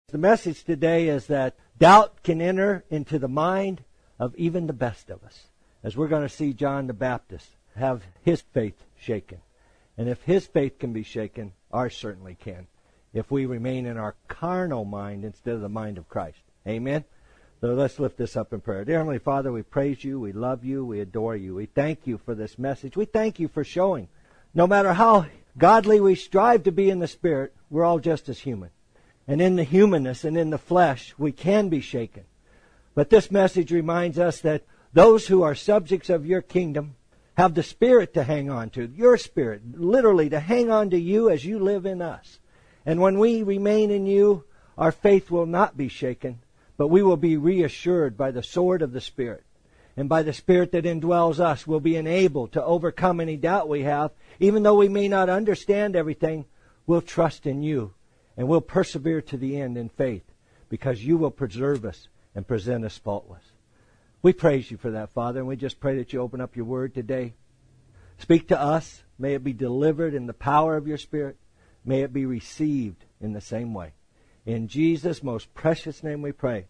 The message today is that doubt can enter into the mind of even the best of us. As we're going to see John the Baptist have his faith shaken. And if his faith can be shaken, ours certainly can. If we remain in our carnal mind instead of the mind of Christ. Amen? So let's lift this up in prayer. Dear Heavenly Father, we praise you, we love you, we adore you. We thank you for this message. We thank you for showing. No matter how godly we strive to be in the Spirit, we're all just as human. And in the humanness and in the flesh, we can be shaken. But this message reminds us that those who are subjects of your kingdom have the Spirit to hang on to, your Spirit, literally to hang on to you as you live in us. And when we remain in you, our faith will not be shaken, but we will be reassured by the sword of the Spirit. And by the Spirit that indwells us, we'll be enabled to overcome any doubt we have. Even though we may not understand everything, we'll trust in you. And we'll persevere to the end in faith, because you will preserve us and present us faultless. We praise you for that, Father, and we just pray that you open up your word today. Speak to us. May it be delivered in the power of your Spirit. May it be received in the same way. In Jesus' most precious name we pray.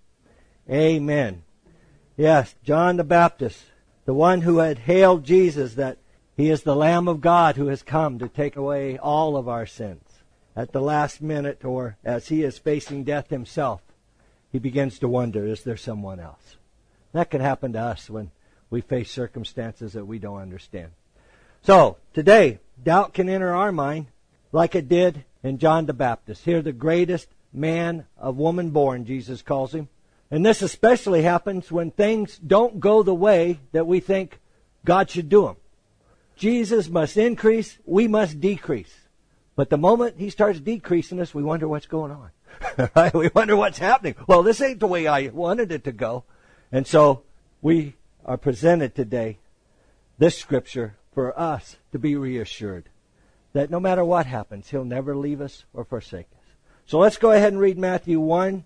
Amen. Yes, John the Baptist, the one who had hailed Jesus that he is the Lamb of God who has come to take away all of our sins. At the last minute, or as he is facing death himself, he begins to wonder, is there someone else? That can happen to us when we face circumstances that we don't understand. So, today, doubt can enter our mind like it did in John the Baptist. Here, the greatest man of woman born, Jesus calls him. And this especially happens when things don't go the way that we think God should do them. Jesus must increase, we must decrease. But the moment he starts decreasing us, we wonder what's going on. Right? We wonder what's happening. Well, this ain't the way I wanted it to go. And so we are presented today this scripture for us to be reassured that no matter what happens, he'll never leave us or forsake us. So let's go ahead and read Matthew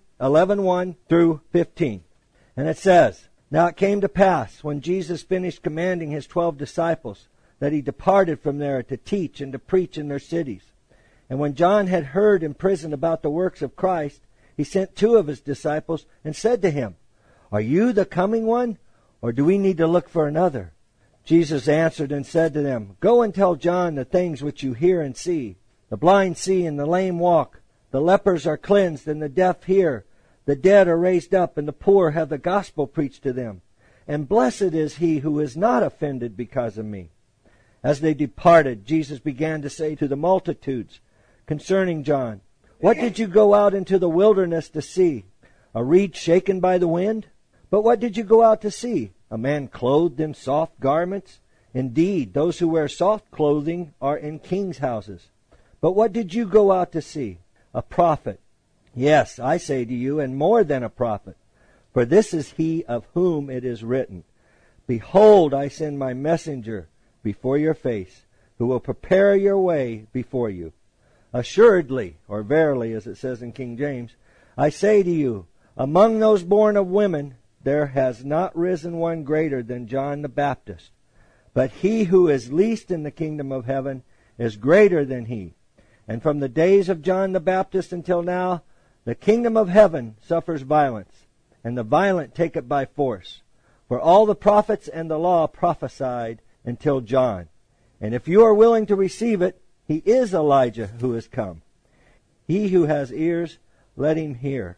11:1 through 15. And it says, Now it came to pass, when Jesus finished commanding his 12 disciples, that he departed from there to teach and to preach in their cities. And when John had heard in prison about the works of Christ, he sent 2 of his disciples and said to him, Are you the coming one, or do we need to look for another? Jesus answered and said to them, Go and tell John the things which you hear and see. The blind see and the lame walk. The lepers are cleansed and the deaf hear. The dead are raised up and the poor have the gospel preached to them. And blessed is he who is not offended because of me. As they departed, Jesus began to say to the multitudes concerning John, What did you go out into the wilderness to see? A reed shaken by the wind? But what did you go out to see? A man clothed in soft garments? Indeed, those who wear soft clothing are in kings' houses. But what did you go out to see? A prophet. Yes, I say to you, and more than a prophet. For this is he of whom it is written, Behold, I send my messenger before your face, who will prepare your way before you. Assuredly, or verily, as it says in King James, I say to you, among those born of women, there has not risen one greater than John the Baptist. But he who is least in the kingdom of heaven is greater than he. And from the days of John the Baptist until now, the kingdom of heaven suffers violence, and the violent take it by force. For all the prophets and the law prophesied until John. And if you are willing to receive it, he is Elijah who has come. He who has ears, let him hear.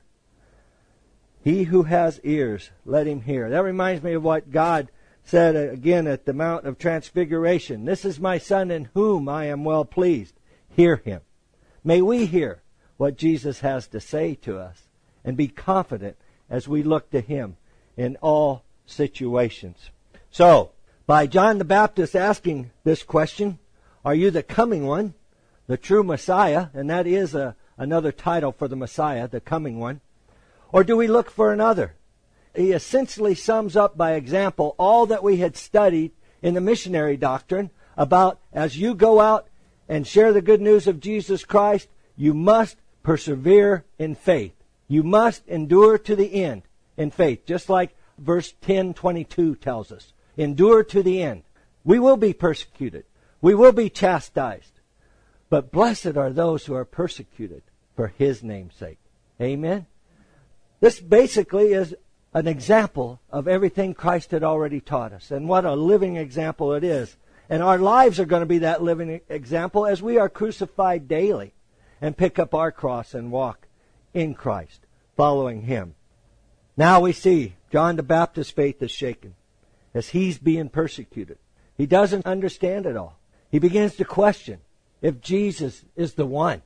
He who has ears, let him hear. That reminds me of what God said again at the Mount of Transfiguration. This is my Son in whom I am well pleased. Hear him. May we hear what Jesus has to say to us and be confident as we look to him in all situations. So, by John the Baptist asking this question, are you the coming one, the true Messiah? And that is another title for the Messiah, the coming one. Or do we look for another? He essentially sums up by example all that we had studied in the missionary doctrine about as you go out and share the good news of Jesus Christ, you must persevere in faith. You must endure to the end in faith, just like verse 10:22 tells us. Endure to the end. We will be persecuted. We will be chastised. But blessed are those who are persecuted for his name's sake. Amen? This basically is an example of everything Christ had already taught us. And what a living example it is. And our lives are going to be that living example as we are crucified daily and pick up our cross and walk in Christ, following Him. Now we see John the Baptist's faith is shaken as he's being persecuted. He doesn't understand it all. He begins to question if Jesus is the one.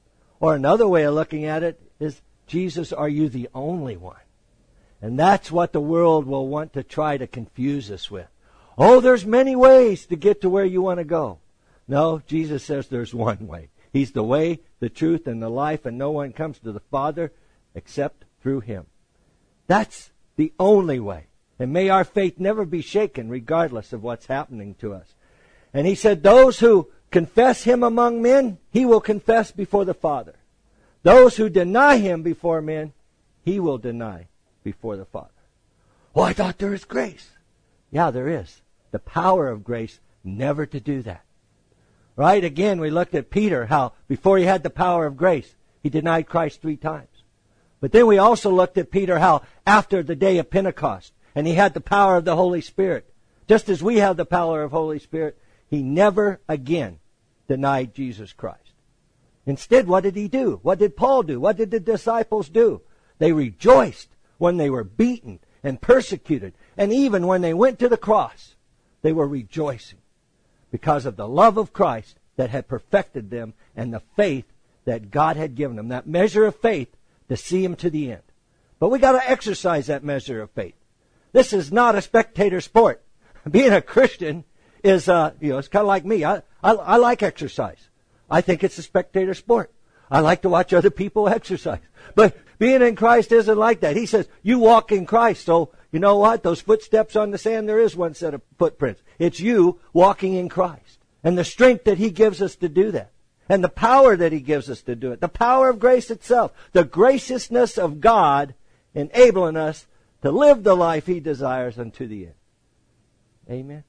Or another way of looking at it is, Jesus, are you the only one? And that's what the world will want to try to confuse us with. Oh, there's many ways to get to where you want to go. No, Jesus says there's one way. He's the way, the truth, and the life, and no one comes to the Father except through Him. That's the only way. And may our faith never be shaken regardless of what's happening to us. And He said, those who confess Him among men, He will confess before the Father. Those who deny Him before men, He will deny before the Father. Oh, I thought there is grace. Yeah, there is. The power of grace never to do that. Right? Again, we looked at Peter, how before he had the power of grace, he denied Christ 3 times. But then we also looked at Peter, how after the day of Pentecost, and he had the power of the Holy Spirit, just as we have the power of Holy Spirit, he never again denied Jesus Christ. Instead, what did he do? What did Paul do? What did the disciples do? They rejoiced when they were beaten and persecuted. And even when they went to the cross, they were rejoicing because of the love of Christ that had perfected them and the faith that God had given them. That measure of faith to see Him to the end. But we got to exercise that measure of faith. This is not a spectator sport. Being a Christian is, it's kind of like me. I like exercise. I think it's a spectator sport. I like to watch other people exercise. But being in Christ isn't like that. He says, you walk in Christ. So, you know what? Those footsteps on the sand, there is one set of footprints. It's you walking in Christ. And the strength that He gives us to do that. And the power that He gives us to do it. The power of grace itself. The graciousness of God enabling us to live the life He desires unto the end. Amen.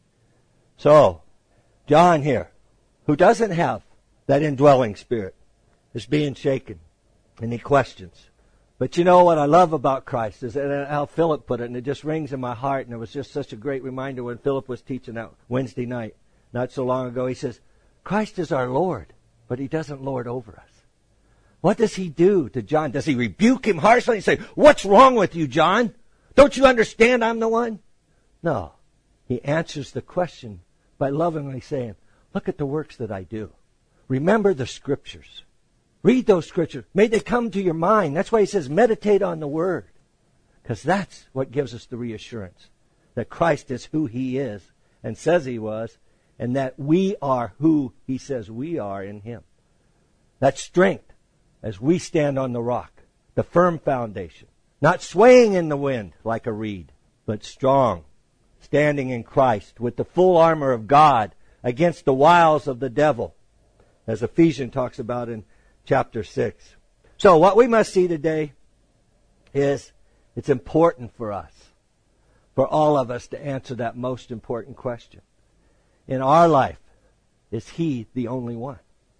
So, John here, who doesn't have that indwelling Spirit, is being shaken. And he questions. But you know what I love about Christ is how Philip put it, and it just rings in my heart, and it was just such a great reminder when Philip was teaching that Wednesday night, not so long ago. He says, Christ is our Lord, but He doesn't lord over us. What does He do to John? Does He rebuke him harshly and say, what's wrong with you, John? Don't you understand I'm the one? No. He answers the question by lovingly saying, look at the works that I do. Remember the Scriptures. Read those Scriptures. May they come to your mind. That's why He says meditate on the Word. Because that's what gives us the reassurance that Christ is who He is and says He was, and that we are who He says we are in Him. That strength as we stand on the rock, the firm foundation, not swaying in the wind like a reed, but strong, standing in Christ with the full armor of God against the wiles of the devil, as Ephesians talks about in chapter 6. So what we must see today is it's important for us, for all of us, to answer that most important question. In our life, is He the only one?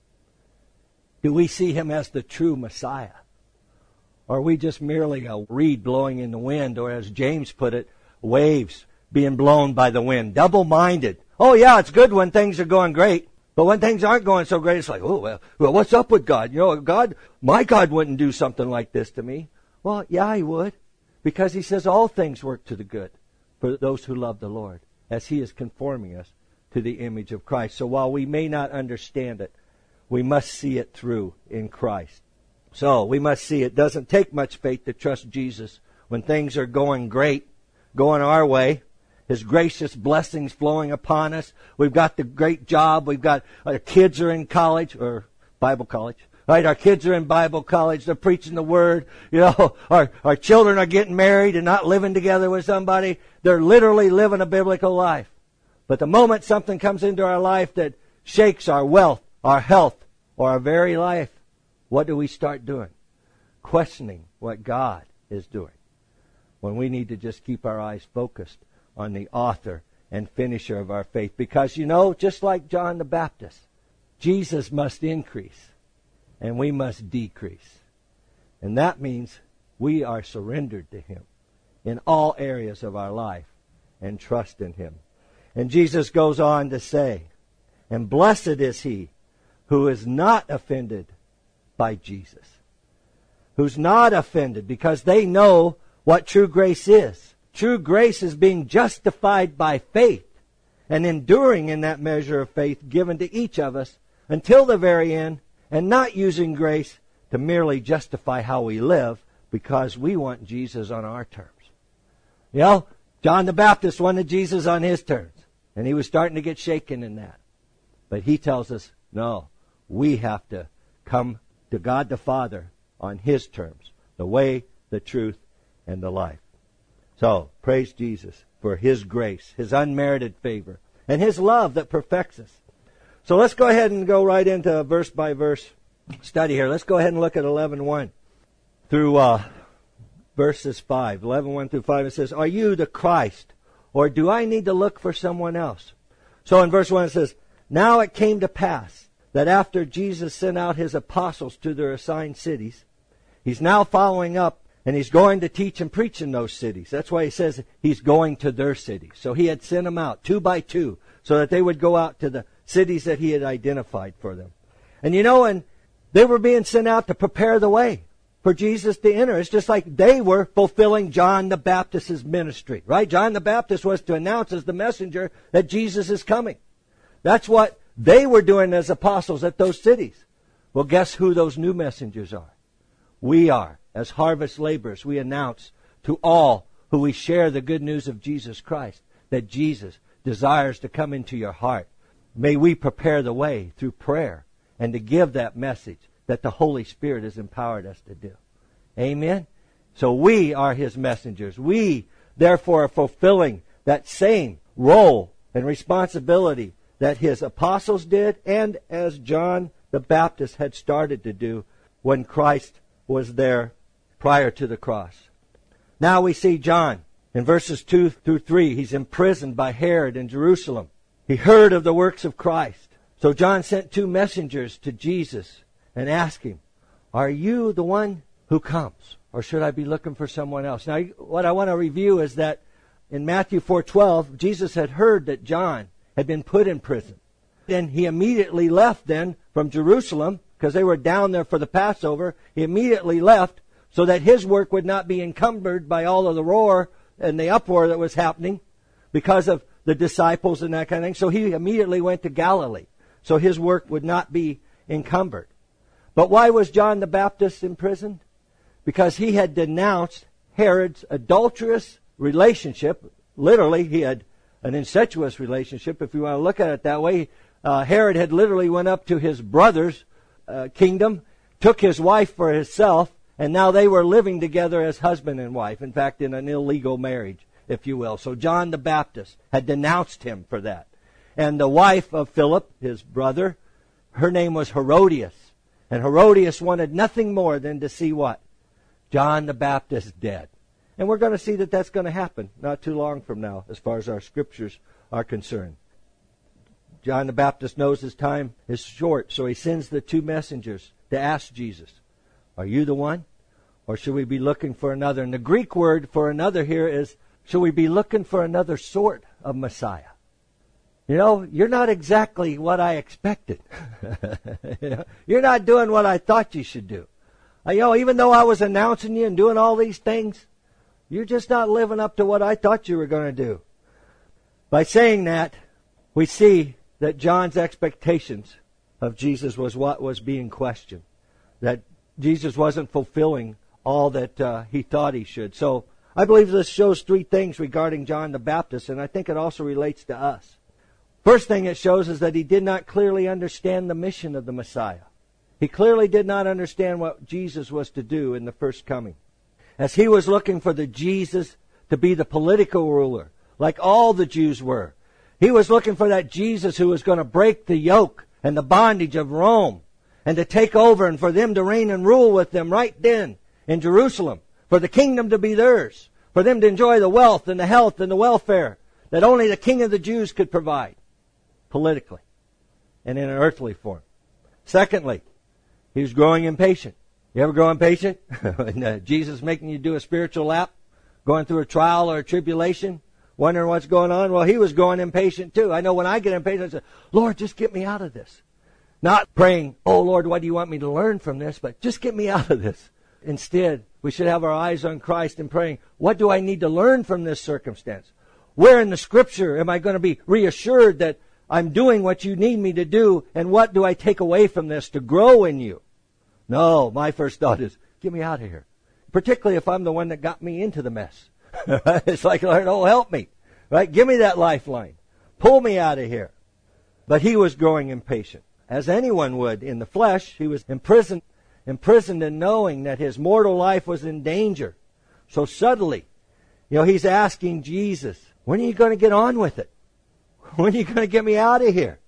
Do we see Him as the true Messiah? Or are we just merely a reed blowing in the wind, or as James put it, waves being blown by the wind? Double-minded. Oh yeah, it's good when things are going great. But when things aren't going so great, it's like, oh, well, what's up with God? You know, my God wouldn't do something like this to me. Well, yeah, He would. Because He says all things work to the good for those who love the Lord, as He is conforming us to the image of Christ. So while we may not understand it, we must see it through in Christ. So we must see it doesn't take much faith to trust Jesus when things are going great, going our way. His gracious blessings flowing upon us. We've got the great job. We've got our kids are in college or Bible college. Right? Our kids are in Bible college. They're preaching the Word. You know, our children are getting married and not living together with somebody. They're literally living a biblical life. But the moment something comes into our life that shakes our wealth, our health, or our very life, what do we start doing? Questioning what God is doing. When we need to just keep our eyes focused on the author and finisher of our faith. Because, you know, just like John the Baptist, Jesus must increase and we must decrease. And that means we are surrendered to Him in all areas of our life and trust in Him. And Jesus goes on to say, and blessed is he who is not offended by Jesus. Who's not offended because they know what true grace is. True grace is being justified by faith and enduring in that measure of faith given to each of us until the very end, and not using grace to merely justify how we live because we want Jesus on our terms. You know, John the Baptist wanted Jesus on his terms, and he was starting to get shaken in that. But he tells us, no, we have to come to God the Father on His terms, the way, the truth, and the life. So, praise Jesus for His grace, His unmerited favor, and His love that perfects us. So let's go ahead and go right into a verse-by-verse study here. Let's go ahead and look at 11:1 through verses 5. 11:1 through 5, it says, are you the Christ, or do I need to look for someone else? So in verse 1 it says, now it came to pass that after Jesus sent out His apostles to their assigned cities, He's now following up, and He's going to teach and preach in those cities. That's why He says He's going to their cities. So He had sent them out 2 by 2 so that they would go out to the cities that He had identified for them. And you know, and they were being sent out to prepare the way for Jesus to enter. It's just like they were fulfilling John the Baptist's ministry, right? John the Baptist was to announce as the messenger that Jesus is coming. That's what they were doing as apostles at those cities. Well, guess who those new messengers are? We are. As harvest laborers, we announce to all who we share the good news of Jesus Christ that Jesus desires to come into your heart. May we prepare the way through prayer and to give that message that the Holy Spirit has empowered us to do. Amen? So we are His messengers. We, therefore, are fulfilling that same role and responsibility that His apostles did, and as John the Baptist had started to do when Christ was there prior to the cross. Now we see John in verses 2 through 3. He's imprisoned by Herod in Jerusalem. He heard of the works of Christ. So John sent 2 messengers to Jesus and asked Him, are you the one who comes, or should I be looking for someone else? Now, what I want to review is that in Matthew 4:12, Jesus had heard that John had been put in prison. Then He immediately left then from Jerusalem, because they were down there for the Passover. He immediately left so that His work would not be encumbered by all of the roar and the uproar that was happening because of the disciples and that kind of thing. So He immediately went to Galilee, so His work would not be encumbered. But why was John the Baptist imprisoned? Because he had denounced Herod's adulterous relationship. Literally, he had an incestuous relationship, if you want to look at it that way. Herod had literally went up to his brother's kingdom, took his wife for himself, and now they were living together as husband and wife. In fact, in an illegal marriage, if you will. So John the Baptist had denounced him for that. And the wife of Philip, his brother, her name was Herodias. And Herodias wanted nothing more than to see what? John the Baptist dead. And we're going to see that that's going to happen not too long from now as far as our scriptures are concerned. John the Baptist knows his time is short, so he sends the 2 messengers to ask Jesus, are you the one? Or should we be looking for another? And the Greek word for another here is, should we be looking for another sort of Messiah? You know, you're not exactly what I expected. You're not doing what I thought you should do. Even though I was announcing you and doing all these things, you're just not living up to what I thought you were going to do. By saying that, we see that John's expectations of Jesus was what was being questioned. That Jesus wasn't fulfilling all that he thought he should. So I believe this shows 3 things regarding John the Baptist, and I think it also relates to us. First thing it shows is that he did not clearly understand the mission of the Messiah. He clearly did not understand what Jesus was to do in the first coming. As he was looking for the Jesus to be the political ruler, like all the Jews were. He was looking for that Jesus who was going to break the yoke and the bondage of Rome and to take over and for them to reign and rule with them right then in Jerusalem, for the kingdom to be theirs, for them to enjoy the wealth and the health and the welfare that only the King of the Jews could provide. Politically and in an earthly form. Secondly, he was growing impatient. You ever grow impatient? Jesus making you do a spiritual lap? Going through a trial or a tribulation? Wondering what's going on? Well, he was growing impatient too. I know when I get impatient, I say, Lord, just get me out of this. Not praying, oh Lord, what do you want me to learn from this? But just get me out of this. Instead, we should have our eyes on Christ and praying, what do I need to learn from this circumstance? Where in the Scripture am I going to be reassured that I'm doing what you need me to do? And what do I take away from this to grow in you? No, my first thought is, get me out of here. Particularly if I'm the one that got me into the mess. It's like, Lord, oh, help me. Right? Give me that lifeline. Pull me out of here. But he was growing impatient. As anyone would in the flesh, he was imprisoned in knowing that his mortal life was in danger. So suddenly, he's asking Jesus, when are you going to get on with it? When are you going to get me out of here?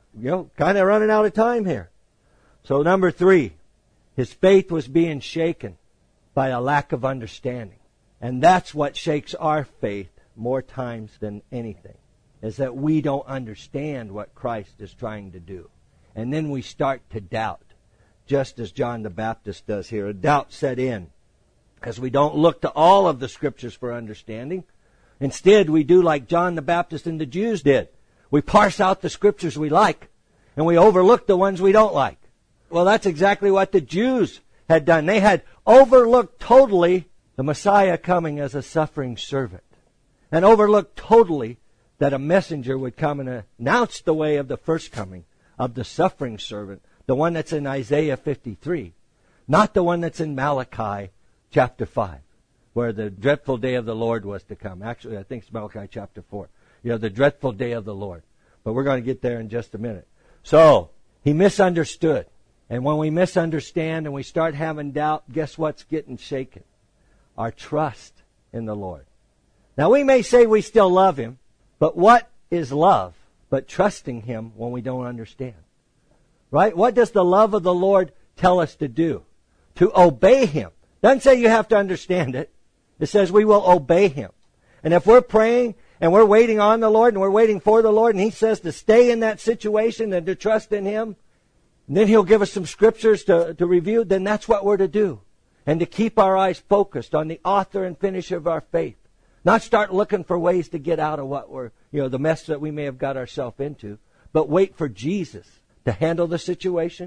Kind of running out of time here. So number 3, his faith was being shaken by a lack of understanding. And that's what shakes our faith more times than anything, is that we don't understand what Christ is trying to do. And then we start to doubt, just as John the Baptist does here. A doubt set in, because we don't look to all of the Scriptures for understanding. Instead, we do like John the Baptist and the Jews did. We parse out the Scriptures we like, and we overlook the ones we don't like. Well, that's exactly what the Jews had done. They had overlooked totally the Messiah coming as a suffering servant, and overlooked totally that a messenger would come and announce the way of the first coming of the suffering servant, the one that's in Isaiah 53, not the one that's in Malachi chapter 5, where the dreadful day of the Lord was to come. Actually, I think it's Malachi chapter 4. The dreadful day of the Lord. But we're going to get there in just a minute. So, he misunderstood. And when we misunderstand and we start having doubt, guess what's getting shaken? Our trust in the Lord. Now, we may say we still love Him, but what is love but trusting Him when we don't understand? Right? What does the love of the Lord tell us to do? To obey Him. Doesn't say you have to understand it. It says we will obey Him. And if we're praying and we're waiting on the Lord and we're waiting for the Lord and He says to stay in that situation and to trust in Him, and then He'll give us some scriptures to review, then that's what we're to do. And to keep our eyes focused on the author and finisher of our faith. Not start looking for ways to get out of what we're, the mess that we may have got ourselves into, but wait for Jesus to handle the situation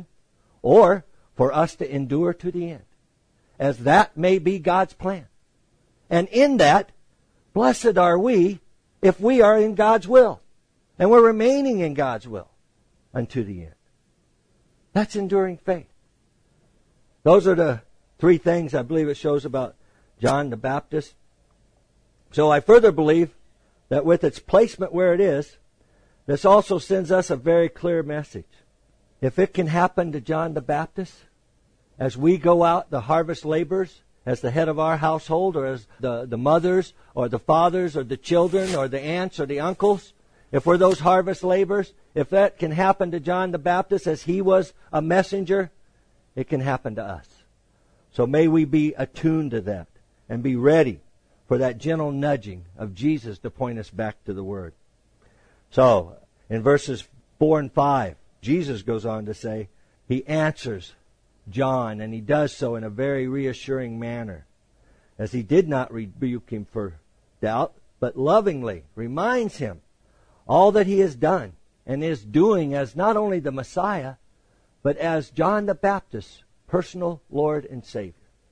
or for us to endure to the end, as that may be God's plan. And in that, blessed are we if we are in God's will and we're remaining in God's will unto the end. That's enduring faith. Those are the 3 things I believe it shows about John the Baptist. So I further believe that with its placement where it is, this also sends us a very clear message. If it can happen to John the Baptist, as we go out, the harvest laborers, as the head of our household, or as the mothers, or the fathers, or the children, or the aunts, or the uncles, if we're those harvest laborers, if that can happen to John the Baptist as he was a messenger, it can happen to us. So may we be attuned to that and be ready for that gentle nudging of Jesus to point us back to the Word. So, in verses 4 and 5, Jesus goes on to say, He answers John, and He does so in a very reassuring manner, as He did not rebuke him for doubt, but lovingly reminds him all that he has done and is doing as not only the Messiah, but as John the Baptist's personal Lord and Savior.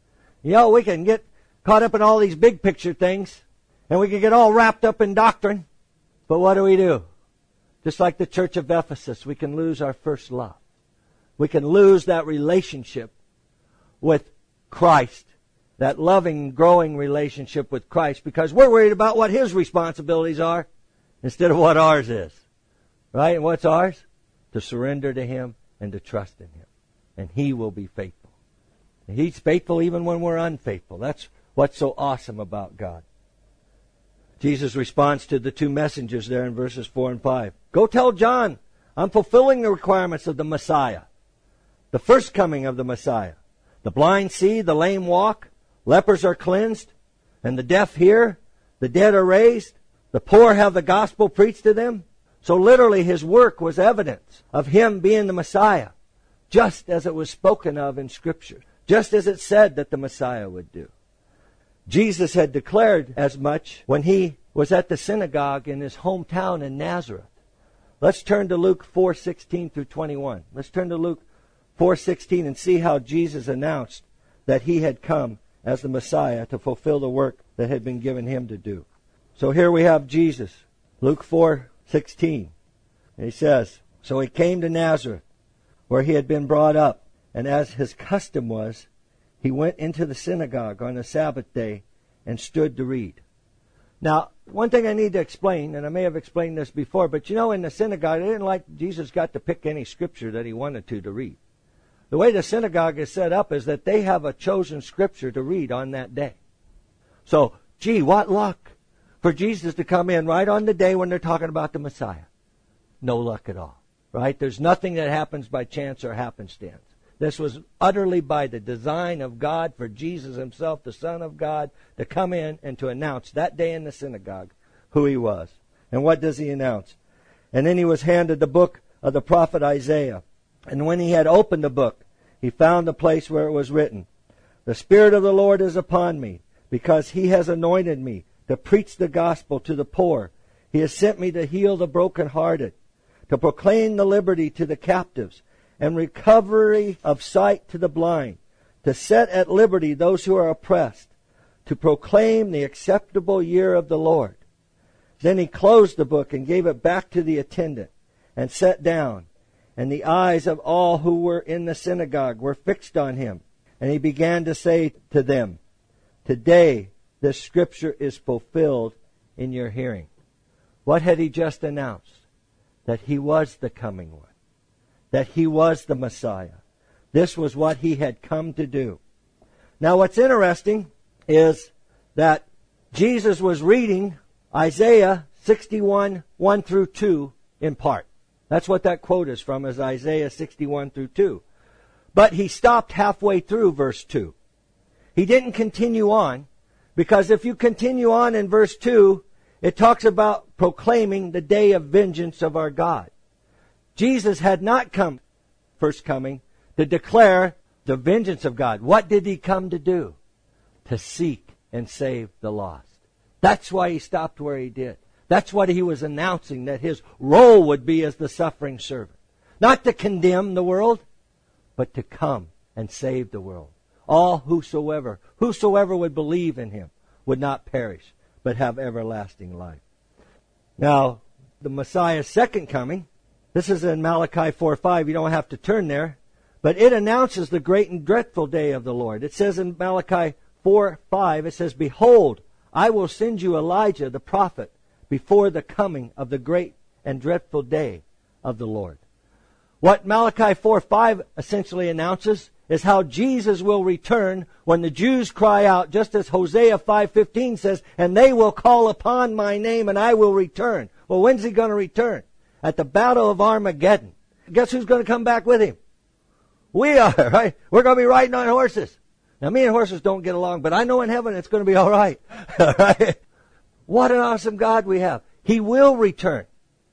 We can get caught up in all these big picture things, and we can get all wrapped up in doctrine, but what do? Just like the church of Ephesus, we can lose our first love. We can lose that relationship with Christ, that loving, growing relationship with Christ, because we're worried about what His responsibilities are instead of what ours is. Right? And what's ours? To surrender to Him and to trust in Him. And He will be faithful. And He's faithful even when we're unfaithful. That's what's so awesome about God. Jesus responds to the 2 messengers there in verses 4 and 5. Go tell John, I'm fulfilling the requirements of the Messiah. The first coming of the Messiah. The blind see, the lame walk, lepers are cleansed, and the deaf hear, the dead are raised, the poor have the gospel preached to them. So literally His work was evidence of Him being the Messiah, just as it was spoken of in Scripture. just as it said that the Messiah would do. Jesus had declared as much when he was at the synagogue in his hometown in Nazareth. Let's turn to Luke 4:16 through 21. Let's turn to Luke 4:16 and see how Jesus announced that he had come as the Messiah to fulfill the work that had been given him to do. So here we have Jesus, Luke 4:16. He says, "So he came to Nazareth, where he had been brought up, and as his custom was, he went into the synagogue on the Sabbath day and stood to read." Now, one thing I need to explain, and I may have explained this before, but in the synagogue, they didn't like Jesus got to pick any scripture that he wanted to read. The way the synagogue is set up is that they have a chosen scripture to read on that day. So, what luck for Jesus to come in right on the day when they're talking about the Messiah. No luck at all, right? There's nothing that happens by chance or happenstance. This was utterly by the design of God for Jesus himself, the Son of God, to come in and to announce that day in the synagogue who he was. And what does he announce? "And then he was handed the book of the prophet Isaiah. And when he had opened the book, he found the place where it was written, 'The Spirit of the Lord is upon me, because he has anointed me to preach the gospel to the poor. He has sent me to heal the brokenhearted, to proclaim the liberty to the captives, and recovery of sight to the blind, to set at liberty those who are oppressed, to proclaim the acceptable year of the Lord.' Then he closed the book and gave it back to the attendant and sat down. And the eyes of all who were in the synagogue were fixed on him. And he began to say to them, 'Today this scripture is fulfilled in your hearing.'" What had he just announced? That he was the coming one. That he was the Messiah. This was what he had come to do. Now what's interesting is that Jesus was reading Isaiah 61, 1 through 2 in part. That's what that quote is from, is Isaiah 61 through 2. But he stopped halfway through verse 2. He didn't continue on, because if you continue on in verse 2, it talks about proclaiming the day of vengeance of our God. Jesus had not come, first coming, to declare the vengeance of God. What did he come to do? To seek and save the lost. That's why he stopped where he did. That's what he was announcing, that his role would be as the suffering servant. Not to condemn the world, but to come and save the world. All whosoever would believe in him would not perish, but have everlasting life. Now, the Messiah's second coming, this is in Malachi 4:5. You don't have to turn there. But it announces the great and dreadful day of the Lord. It says in Malachi 4:5, it says, "Behold, I will send you Elijah the prophet before the coming of the great and dreadful day of the Lord." What Malachi 4:5 essentially announces is how Jesus will return when the Jews cry out, just as Hosea 5:15 says, "And they will call upon my name and I will return." Well, when's he going to return? At the battle of Armageddon. Guess who's going to come back with him? We are, right? We're going to be riding on horses. Now, me and horses don't get along, but I know in heaven it's going to be all right. Right? What an awesome God we have. He will return.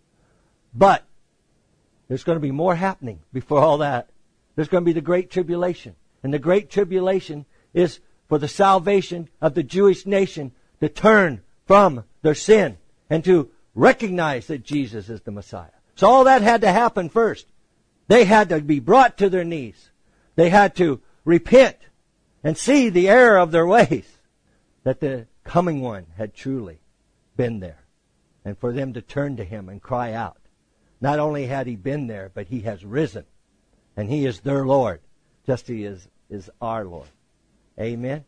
But there's going to be more happening before all that. There's going to be the Great Tribulation. And the Great Tribulation is for the salvation of the Jewish nation to turn from their sin and to recognize that Jesus is the Messiah. So all that had to happen first. They had to be brought to their knees. They had to repent and see the error of their ways, that the coming one had truly been there, and for them to turn to him and cry out. Not only had he been there, but he has risen, and he is their Lord, just as he is our Lord. Amen.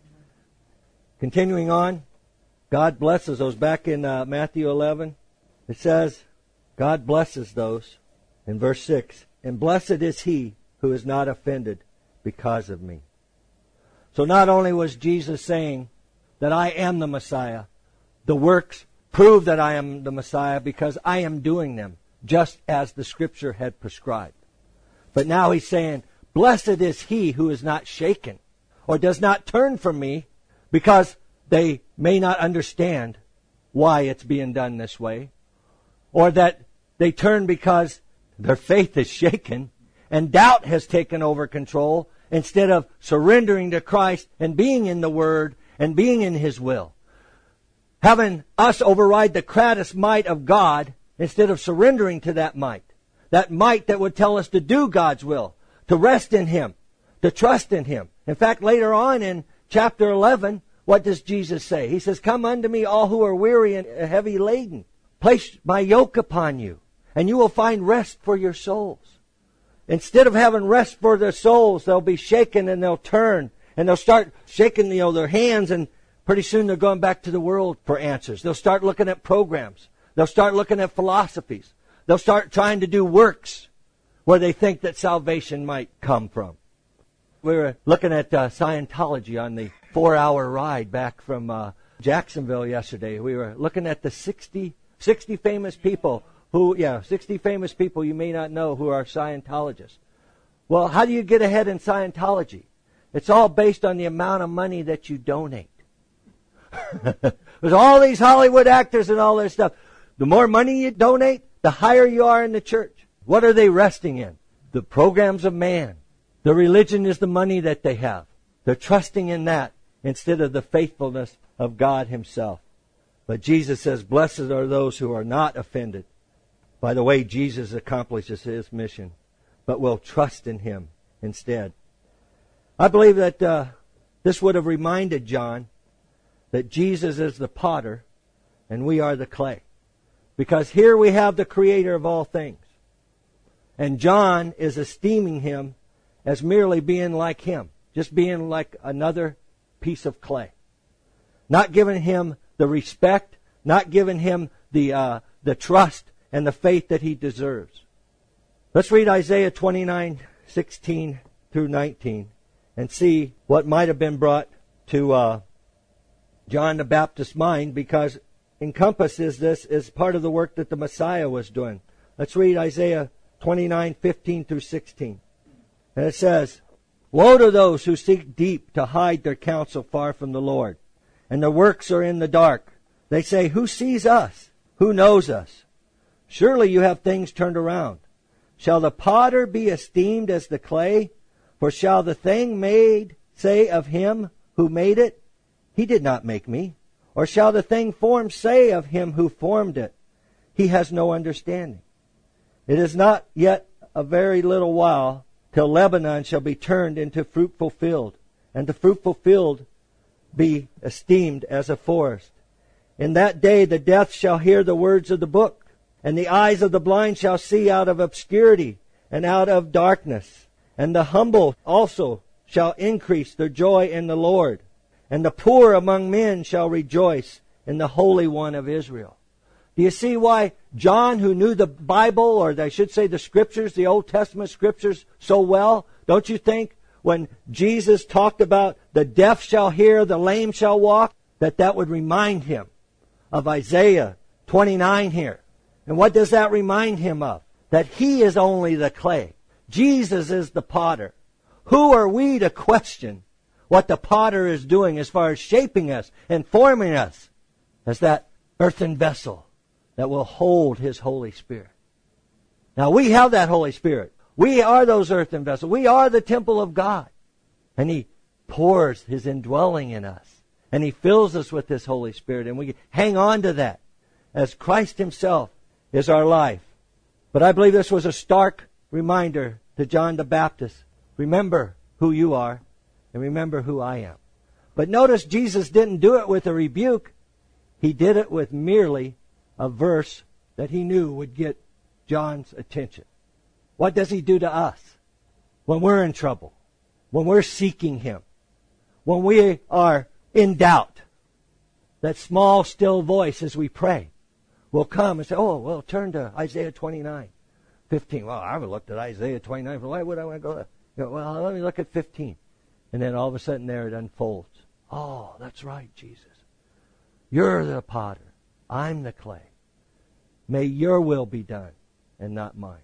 Continuing on, God blesses those. Back in Matthew 11, it says, God blesses those, in verse 6, "And blessed is he who is not offended because of me." So not only was Jesus saying that I am the Messiah, the works prove that I am the Messiah because I am doing them just as the Scripture had prescribed. But now he's saying, blessed is he who is not shaken or does not turn from me because they may not understand why it's being done this way, or that they turn because their faith is shaken and doubt has taken over control instead of surrendering to Christ and being in the Word and being in His will. Having us override the kratos might of God instead of surrendering to that might. That might that would tell us to do God's will, to rest in Him, to trust in Him. In fact, later on in chapter 11, what does Jesus say? He says, "Come unto me, all who are weary and heavy laden. Place my yoke upon you, and you will find rest for your souls." Instead of having rest for their souls, they'll be shaken and they'll turn and they'll start shaking, their hands, and pretty soon they're going back to the world for answers. They'll start looking at programs. They'll start looking at philosophies. They'll start trying to do works where they think that salvation might come from. We were looking at Scientology on the 4-hour ride back from Jacksonville yesterday. We were looking at the 60 famous people 60 famous people you may not know who are Scientologists. Well, how do you get ahead in Scientology? It's all based on the amount of money that you donate. There's all these Hollywood actors and all this stuff. The more money you donate, the higher you are in the church. What are they resting in? The programs of man. The religion is the money that they have. They're trusting in that instead of the faithfulness of God Himself. But Jesus says, blessed are those who are not offended by the way Jesus accomplishes His mission, but will trust in Him instead. I believe that this would have reminded John that Jesus is the potter and we are the clay. Because here we have the Creator of all things. And John is esteeming Him as merely being like Him. Just being like another piece of clay. Not giving Him the respect, not giving Him the trust and the faith that He deserves. Let's read Isaiah 29:16 through 19 and see what might have been brought to John the Baptist's mind, because encompasses this as part of the work that the Messiah was doing. Let's read Isaiah 29:15 through 16. And it says, woe to those who seek deep to hide their counsel far from the Lord, and their works are in the dark. They say, who sees us? Who knows us? Surely you have things turned around. Shall the potter be esteemed as the clay? For shall the thing made say of him who made it, he did not make me? Or shall the thing formed say of him who formed it, he has no understanding? It is not yet a very little while till Lebanon shall be turned into fruitful field, and the fruitful field be esteemed as a forest. In that day the deaf shall hear the words of the book, and the eyes of the blind shall see out of obscurity and out of darkness. And the humble also shall increase their joy in the Lord, and the poor among men shall rejoice in the Holy One of Israel. Do you see why John, who knew the Bible, or I should say the Scriptures, the Old Testament Scriptures so well, don't you think when Jesus talked about the deaf shall hear, the lame shall walk, that would remind him of Isaiah 29 here? And what does that remind him of? That He is only the clay. Jesus is the potter. Who are we to question what the potter is doing as far as shaping us and forming us as that earthen vessel that will hold His Holy Spirit? Now we have that Holy Spirit. We are those earthen vessels. We are the temple of God. And He pours His indwelling in us. And He fills us with His Holy Spirit. And we hang on to that as Christ Himself is our life. But I believe this was a stark reminder to John the Baptist. Remember who you are and remember who I am. But notice Jesus didn't do it with a rebuke. He did it with merely a verse that He knew would get John's attention. What does He do to us when we're in trouble? When we're seeking Him? When we are in doubt? That small, still voice as we pray will come and say, oh, well, turn to Isaiah 29:15. Well, I haven't looked at Isaiah 29. Why would I want to go there? Well, let me look at 15. And then all of a sudden there it unfolds. Oh, that's right, Jesus. You're the potter. I'm the clay. May your will be done and not mine.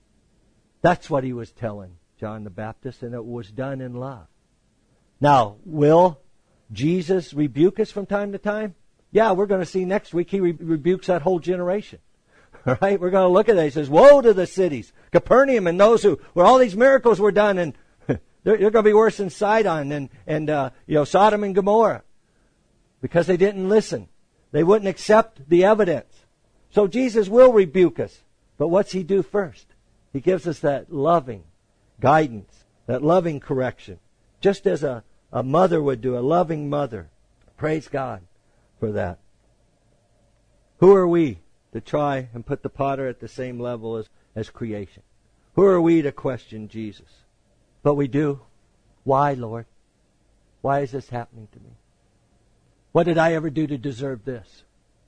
That's what He was telling John the Baptist, and it was done in love. Now, will Jesus rebuke us from time to time? Yeah, we're going to see next week He rebukes that whole generation. All right, we're going to look at that. He says, woe to the cities, Capernaum and those where all these miracles were done, and They're going to be worse than Sidon and Sodom and Gomorrah, because they didn't listen. They wouldn't accept the evidence. So Jesus will rebuke us. But what's He do first? He gives us that loving guidance, that loving correction, just as a mother would do, a loving mother. Praise God for that. Who are we to try and put the potter at the same level as creation? Who are we to question Jesus? But we do. Why, Lord? Why is this happening to me? What did I ever do to deserve this?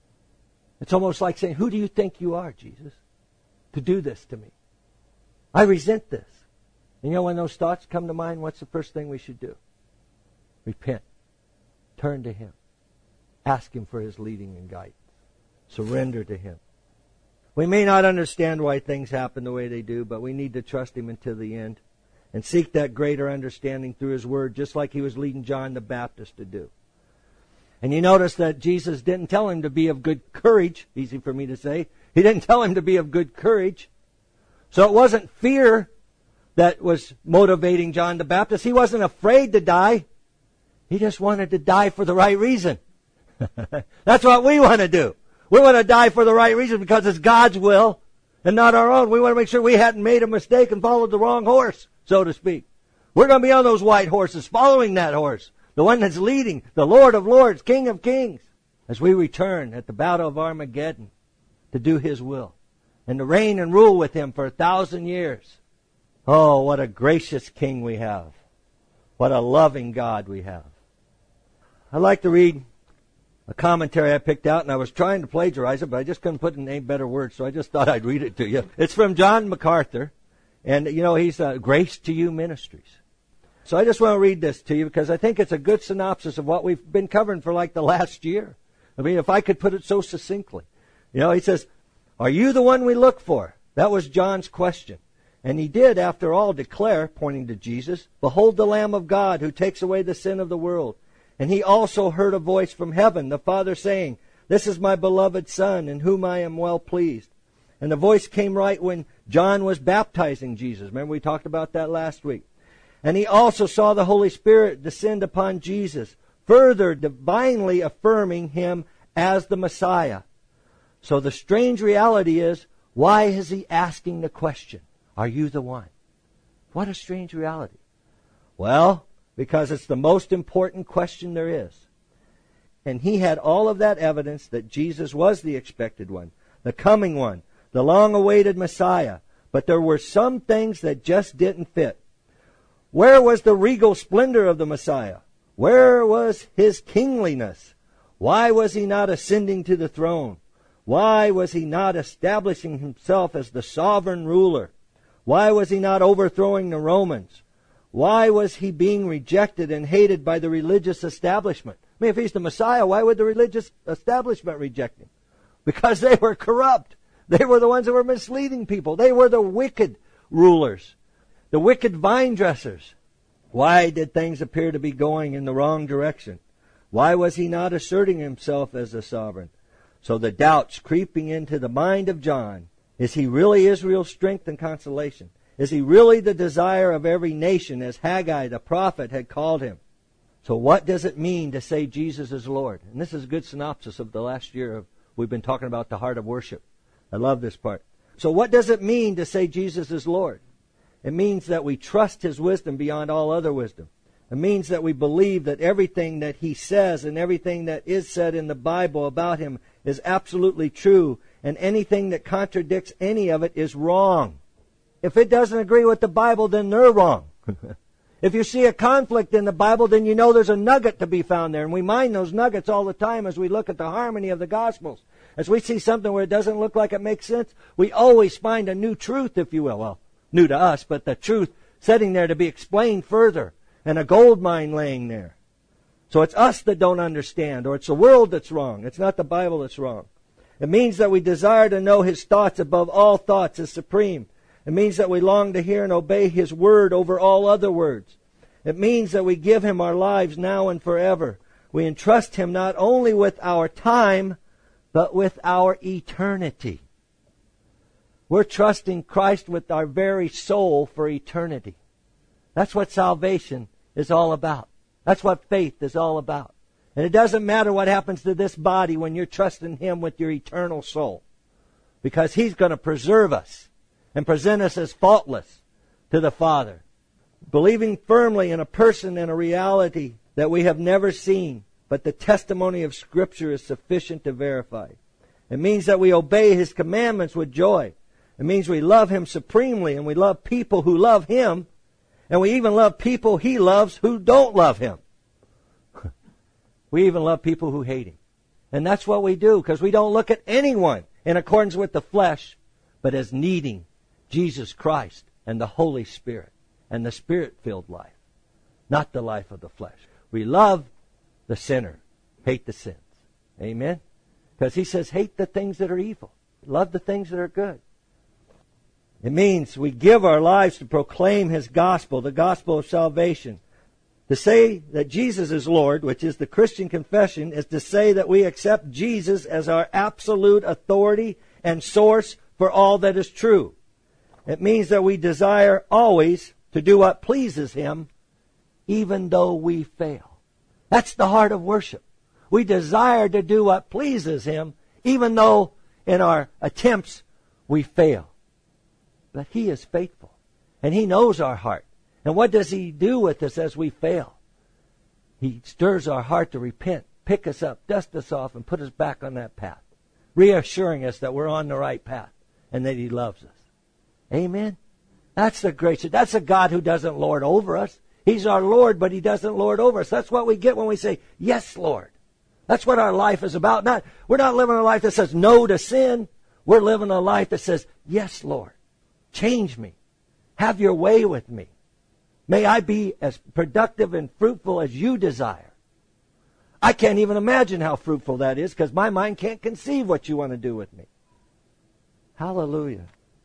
It's almost like saying, who do you think you are, Jesus, to do this to me? I resent this. And when those thoughts come to mind, what's the first thing we should do? Repent. Turn to Him. Ask Him for His leading and guidance. Surrender to Him. We may not understand why things happen the way they do, but we need to trust Him until the end and seek that greater understanding through His Word, just like He was leading John the Baptist to do. And you notice that Jesus didn't tell him to be of good courage. Easy for me to say. He didn't tell him to be of good courage. So it wasn't fear that was motivating John the Baptist. He wasn't afraid to die. He just wanted to die for the right reason. That's what we want to do. We want to die for the right reason because it's God's will and not our own. We want to make sure we hadn't made a mistake and followed the wrong horse, so to speak. We're going to be on those white horses, following that horse. The one that's leading, the Lord of Lords, King of Kings, as we return at the Battle of Armageddon to do His will and to reign and rule with Him for 1,000 years. Oh, what a gracious King we have. What a loving God we have. I'd like to read a commentary I picked out, and I was trying to plagiarize it, but I just couldn't put in any better words, so I just thought I'd read it to you. It's from John MacArthur, and he's Grace to You Ministries. So I just want to read this to you because I think it's a good synopsis of what we've been covering for like the last year. I mean, if I could put it so succinctly. He says, are you the one we look for? That was John's question. And he did, after all, declare, pointing to Jesus, behold the Lamb of God who takes away the sin of the world. And he also heard a voice from heaven, the Father saying, this is my beloved Son, in whom I am well pleased. And the voice came right when John was baptizing Jesus. Remember we talked about that last week. And he also saw the Holy Spirit descend upon Jesus, further divinely affirming Him as the Messiah. So the strange reality is, why is he asking the question, are you the one? What a strange reality. Well, because it's the most important question there is. And he had all of that evidence that Jesus was the expected one, the coming one, the long-awaited Messiah. But there were some things that just didn't fit. Where was the regal splendor of the Messiah? Where was His kingliness? Why was He not ascending to the throne? Why was He not establishing Himself as the sovereign ruler? Why was He not overthrowing the Romans? Why was He being rejected and hated by the religious establishment? I mean, if He's the Messiah, why would the religious establishment reject Him? Because they were corrupt. They were the ones that were misleading people. They were the wicked rulers. The wicked vine dressers. Why did things appear to be going in the wrong direction? Why was He not asserting Himself as the sovereign? So the doubts creeping into the mind of John. Is He really Israel's strength and consolation? Is He really the desire of every nation, as Haggai the prophet had called Him? So what does it mean to say Jesus is Lord? And this is a good synopsis of the last year we've been talking about the heart of worship. I love this part. So what does it mean to say Jesus is Lord? It means that we trust His wisdom beyond all other wisdom. It means that we believe that everything that He says and everything that is said in the Bible about Him is absolutely true, and anything that contradicts any of it is wrong. If it doesn't agree with the Bible, then they're wrong. If you see a conflict in the Bible, then you know there's a nugget to be found there. And we mine those nuggets all the time as we look at the harmony of the Gospels. As we see something where it doesn't look like it makes sense, we always find a new truth, if you will. Well, new to us, but the truth sitting there to be explained further, and a gold mine laying there. So it's us that don't understand, or it's the world that's wrong. It's not the Bible that's wrong. It means that we desire to know His thoughts above all thoughts as supreme. It means that we long to hear and obey His word over all other words. It means that we give Him our lives now and forever. We entrust Him not only with our time, but with our eternity. We're trusting Christ with our very soul for eternity. That's what salvation is all about. That's what faith is all about. And it doesn't matter what happens to this body when you're trusting Him with your eternal soul. Because He's going to preserve us and present us as faultless to the Father. Believing firmly in a person and a reality that we have never seen, but the testimony of Scripture is sufficient to verify. It means that we obey His commandments with joy. It means we love Him supremely, and we love people who love Him, and we even love people He loves who don't love Him. We even love people who hate Him. And that's what we do, because we don't look at anyone in accordance with the flesh, but as needing Jesus Christ and the Holy Spirit and the Spirit-filled life, not the life of the flesh. We love the sinner, hate the sins. Amen? Because He says, hate the things that are evil. Love the things that are good. It means we give our lives to proclaim His gospel, the gospel of salvation. To say that Jesus is Lord, which is the Christian confession, is to say that we accept Jesus as our absolute authority and source for all that is true. It means that we desire always to do what pleases Him, even though we fail. That's the heart of worship. We desire to do what pleases Him, even though in our attempts we fail. But He is faithful, and He knows our heart. And what does He do with us as we fail? He stirs our heart to repent, pick us up, dust us off, and put us back on that path, reassuring us that we're on the right path and that He loves us. Amen? That's the gracious. That's a God who doesn't lord over us. He's our Lord, but He doesn't lord over us. That's what we get when we say, yes, Lord. That's what our life is about. We're not living a life that says no to sin. We're living a life that says, yes, Lord. Change me. Have your way with me. May I be as productive and fruitful as you desire. I can't even imagine how fruitful that is because my mind can't conceive what you want to do with me. Hallelujah.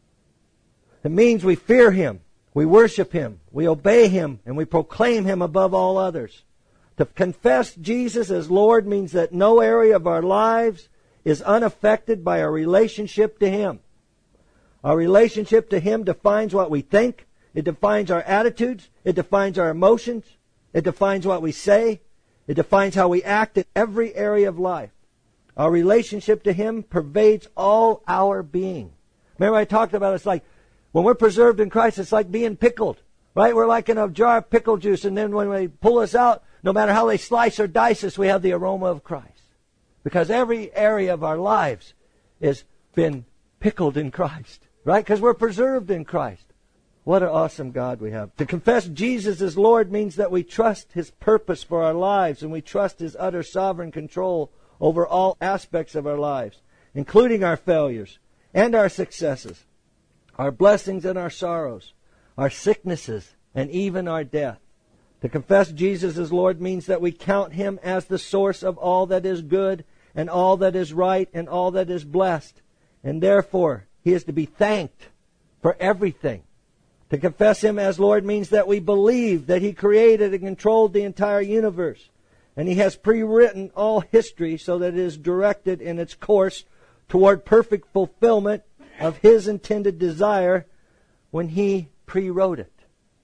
It means we fear Him, we worship Him, we obey Him, and we proclaim Him above all others. To confess Jesus as Lord means that no area of our lives is unaffected by our relationship to Him. Our relationship to Him defines what we think. It defines our attitudes. It defines our emotions. It defines what we say. It defines how we act in every area of life. Our relationship to Him pervades all our being. Remember I talked about it's like when we're preserved in Christ, it's like being pickled. Right? We're like in a jar of pickle juice, and then when they pull us out, no matter how they slice or dice us, we have the aroma of Christ. Because every area of our lives has been pickled in Christ. Right? Because we're preserved in Christ. What an awesome God we have. To confess Jesus as Lord means that we trust His purpose for our lives and we trust His utter sovereign control over all aspects of our lives, including our failures and our successes, our blessings and our sorrows, our sicknesses and even our death. To confess Jesus as Lord means that we count Him as the source of all that is good and all that is right and all that is blessed. And therefore, He is to be thanked for everything. To confess Him as Lord means that we believe that He created and controlled the entire universe. And He has pre-written all history so that it is directed in its course toward perfect fulfillment of His intended desire when He pre-wrote it.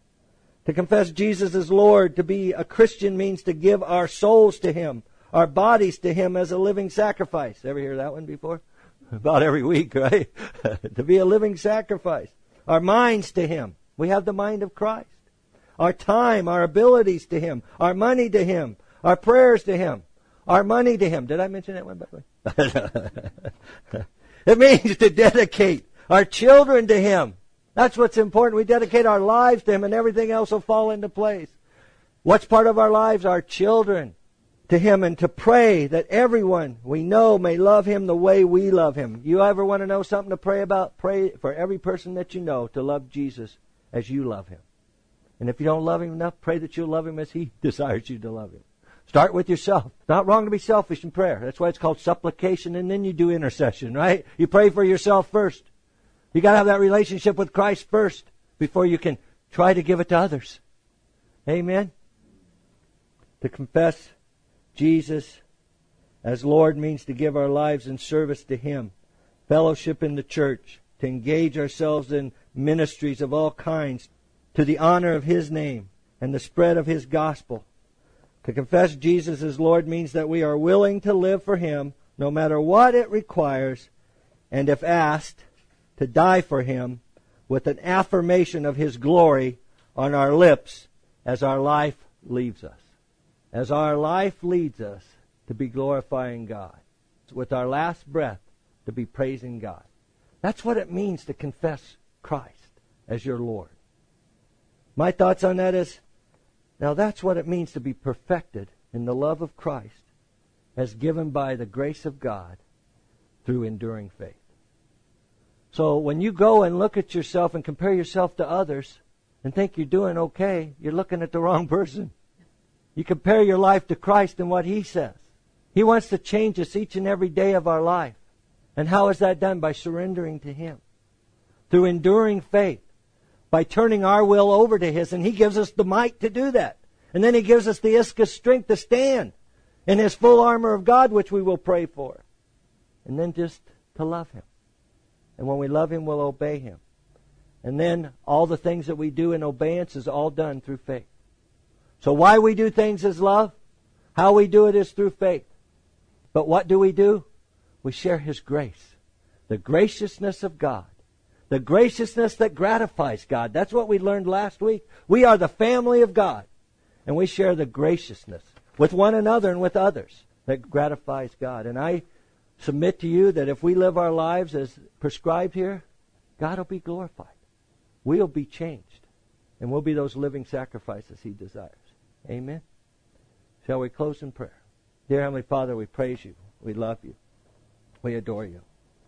To confess Jesus as Lord, to be a Christian, means to give our souls to Him, our bodies to Him as a living sacrifice. Ever hear that one before? About every week, right? To be a living sacrifice. Our minds to Him. We have the mind of Christ. Our time, our abilities to Him. Our money to Him. Our prayers to Him. Our money to Him. Did I mention that one, by the way? It means to dedicate our children to Him. That's what's important. We dedicate our lives to Him and everything else will fall into place. What's part of our lives? Our children to Him, and to pray that everyone we know may love Him the way we love Him. You ever want to know something to pray about? Pray for every person that you know to love Jesus as you love Him. And if you don't love Him enough, pray that you'll love Him as He desires you to love Him. Start with yourself. It's not wrong to be selfish in prayer. That's why it's called supplication, and then you do intercession, right? You pray for yourself first. You got to have that relationship with Christ first before you can try to give it to others. Amen? To confess Jesus as Lord means to give our lives in service to Him, fellowship in the church, to engage ourselves in ministries of all kinds, to the honor of His name and the spread of His gospel. To confess Jesus as Lord means that we are willing to live for Him no matter what it requires, and if asked, to die for Him with an affirmation of His glory on our lips as our life leaves us. As our life leads us to be glorifying God. With our last breath to be praising God. That's what it means to confess Christ as your Lord. My thoughts on that is, now that's what it means to be perfected in the love of Christ as given by the grace of God through enduring faith. So when you go and look at yourself and compare yourself to others and think you're doing okay, you're looking at the wrong person. You compare your life to Christ and what He says. He wants to change us each and every day of our life. And how is that done? By surrendering to Him. Through enduring faith. By turning our will over to His. And He gives us the might to do that. And then He gives us the iscus strength to stand in His full armor of God, which we will pray for. And then just to love Him. And when we love Him, we'll obey Him. And then all the things that we do in obedience is all done through faith. So why we do things is love. How we do it is through faith. But what do? We share His grace. The graciousness of God. The graciousness that gratifies God. That's what we learned last week. We are the family of God. And we share the graciousness with one another and with others that gratifies God. And I submit to you that if we live our lives as prescribed here, God will be glorified. We'll be changed. And we'll be those living sacrifices He desires. Amen. Shall we close in prayer? Dear Heavenly Father, we praise You. We love You. We adore You.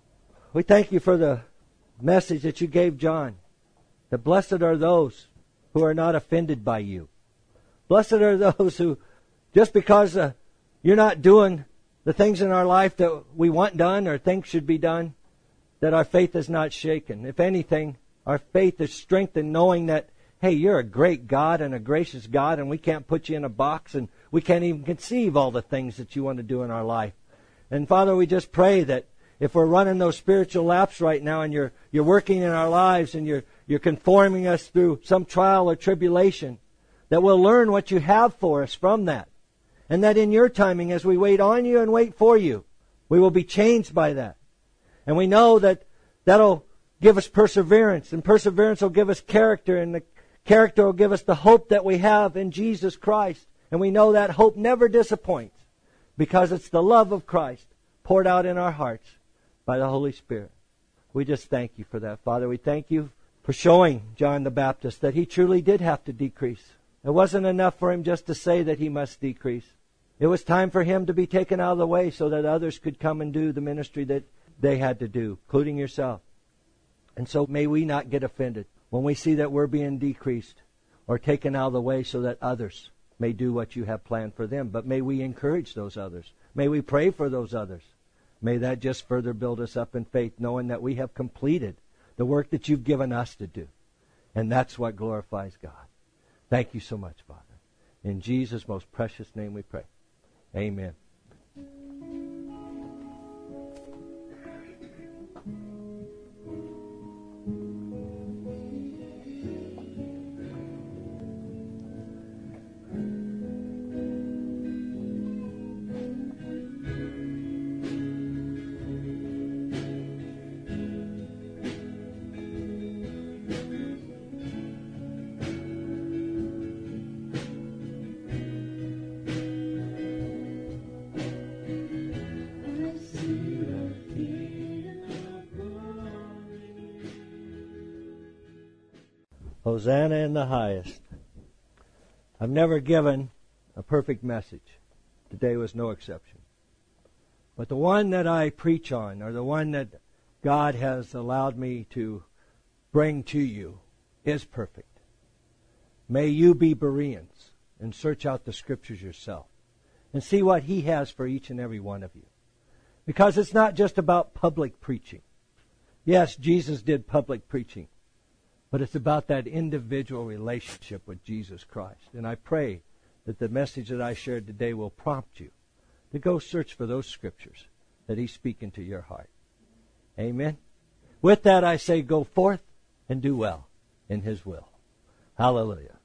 We thank You for the message that You gave John. That blessed are those who are not offended by You. Blessed are those who, just because You're not doing the things in our life that we want done or think should be done, that our faith is not shaken. If anything, our faith is strengthened knowing that, hey, You're a great God and a gracious God, and we can't put You in a box, and we can't even conceive all the things that You want to do in our life. And Father, we just pray that if we're running those spiritual laps right now and You're working in our lives and You're conforming us through some trial or tribulation, that we'll learn what You have for us from that. And that in Your timing, as we wait on You and wait for You, we will be changed by that. And we know that that'll give us perseverance, and perseverance will give us character, and the character will give us the hope that we have in Jesus Christ. And we know that hope never disappoints because it's the love of Christ poured out in our hearts by the Holy Spirit. We just thank You for that, Father. We thank You for showing John the Baptist that he truly did have to decrease. It wasn't enough for him just to say that he must decrease. It was time for him to be taken out of the way so that others could come and do the ministry that they had to do, including yourself. And so may we not get offended when we see that we're being decreased or taken out of the way so that others may do what You have planned for them. But may we encourage those others. May we pray for those others. May that just further build us up in faith, knowing that we have completed the work that You've given us to do. And that's what glorifies God. Thank You so much, Father. In Jesus' most precious name we pray. Amen. Hosanna in the highest. I've never given a perfect message. Today was no exception. But the one that I preach on, or the one that God has allowed me to bring to you, is perfect. May you be Bereans and search out the Scriptures yourself and see what He has for each and every one of you. Because it's not just about public preaching. Yes, Jesus did public preaching. But it's about that individual relationship with Jesus Christ. And I pray that the message that I shared today will prompt you to go search for those Scriptures that He's speaking to your heart. Amen. With that, I say go forth and do well in His will. Hallelujah.